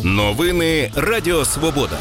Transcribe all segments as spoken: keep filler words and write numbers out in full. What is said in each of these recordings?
Новини Радіо Свобода.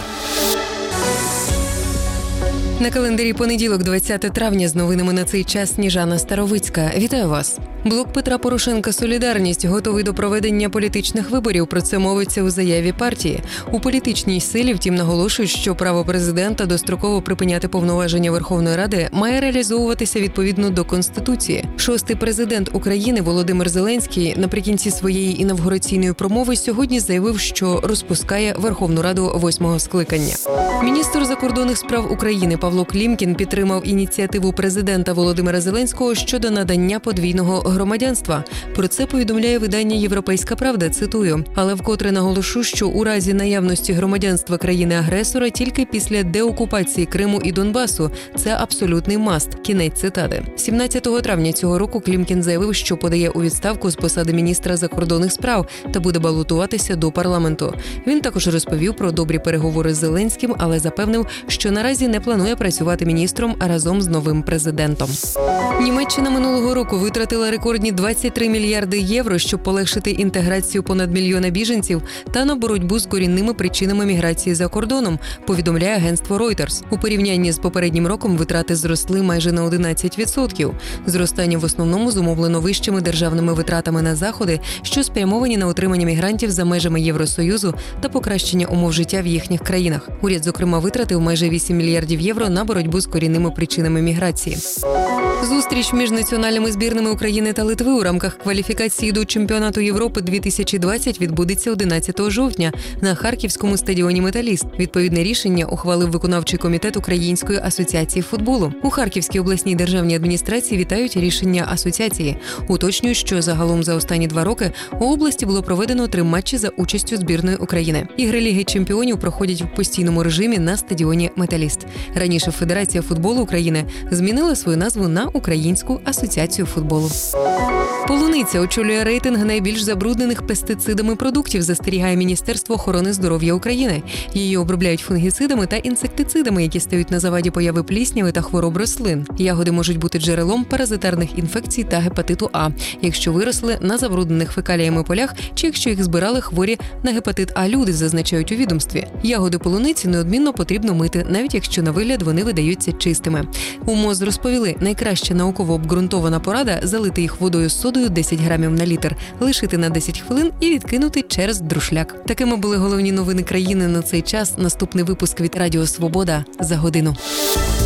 На календарі понеділок, двадцяте травня, з новинами на цей час Сніжана Старовицька. Вітаю вас. Блок Петра Порошенка «Солідарність» готовий до проведення політичних виборів. Про це мовиться у заяві партії. У політичній силі, втім, наголошують, що право президента достроково припиняти повноваження Верховної Ради має реалізовуватися відповідно до Конституції. Шостий президент України Володимир Зеленський наприкінці своєї інавгураційної промови сьогодні заявив, що розпускає Верховну Раду восьмого скликання. Міністр закордонних справ України Павло Клімкін підтримав ініціативу президента Володимира Зеленського щодо надання подвійного громадянства. Про це повідомляє видання «Європейська правда», цитую. Але вкотре наголошу, що у разі наявності громадянства країни-агресора тільки після деокупації Криму і Донбасу – це абсолютний маст. Кінець цитати. сімнадцятого травня цього року Клімкін заявив, що подає у відставку з посади міністра закордонних справ та буде балотуватися до парламенту. Він також розповів про добрі переговори з Зеленським, але запевнив, що наразі не планує працювати міністром разом з новим президентом. Німеччина минулого року витратила рекордні двадцять три мільярди євро, щоб полегшити інтеграцію понад мільйона біженців та на боротьбу з корінними причинами міграції за кордоном, повідомляє агентство Reuters. У порівнянні з попереднім роком витрати зросли майже на одинадцять відсотків. Зростання в основному зумовлено вищими державними витратами на заходи, що спрямовані на утримання мігрантів за межами Євросоюзу та покращення умов життя в їхніх країнах. Уряд, зокрема, витратив майже вісім мільярдів євро на боротьбу з корінними причинами міграції. Зустріч між національними збірними України та Литви у рамках кваліфікації до Чемпіонату Європи дві тисячі двадцять відбудеться одинадцятого жовтня на Харківському стадіоні «Металіст». Відповідне рішення ухвалив виконавчий комітет Української асоціації футболу. У Харківській обласній державній адміністрації вітають рішення асоціації. Уточнюють, що загалом за останні два роки у області було проведено три матчі за участю збірної України. Ігри Ліги чемпіонів проходять в постійному режимі на стадіоні «Металіст». Раніше Федерація футболу України змінила свою назву на Українську асоціацію футболу. Полуниця очолює рейтинг найбільш забруднених пестицидами продуктів, застерігає Міністерство охорони здоров'я України. Її обробляють фунгіцидами та інсектицидами, які стають на заваді появи плісняви та хвороб рослин. Ягоди можуть бути джерелом паразитарних інфекцій та гепатиту А, якщо виросли на забруднених фекаліями полях чи якщо їх збирали хворі на гепатит А люди, зазначають у відомстві. Ягоди полуниці неодмінно потрібно мити, навіть якщо на вигляд вони видаються чистими. У МОЗ розповіли, найкраща науково обґрунтована порада – залити їх водою з содою десять грамів на літр, лишити на десять хвилин і відкинути через друшляк. Такими були головні новини країни на цей час. Наступний випуск від Радіо Свобода за годину.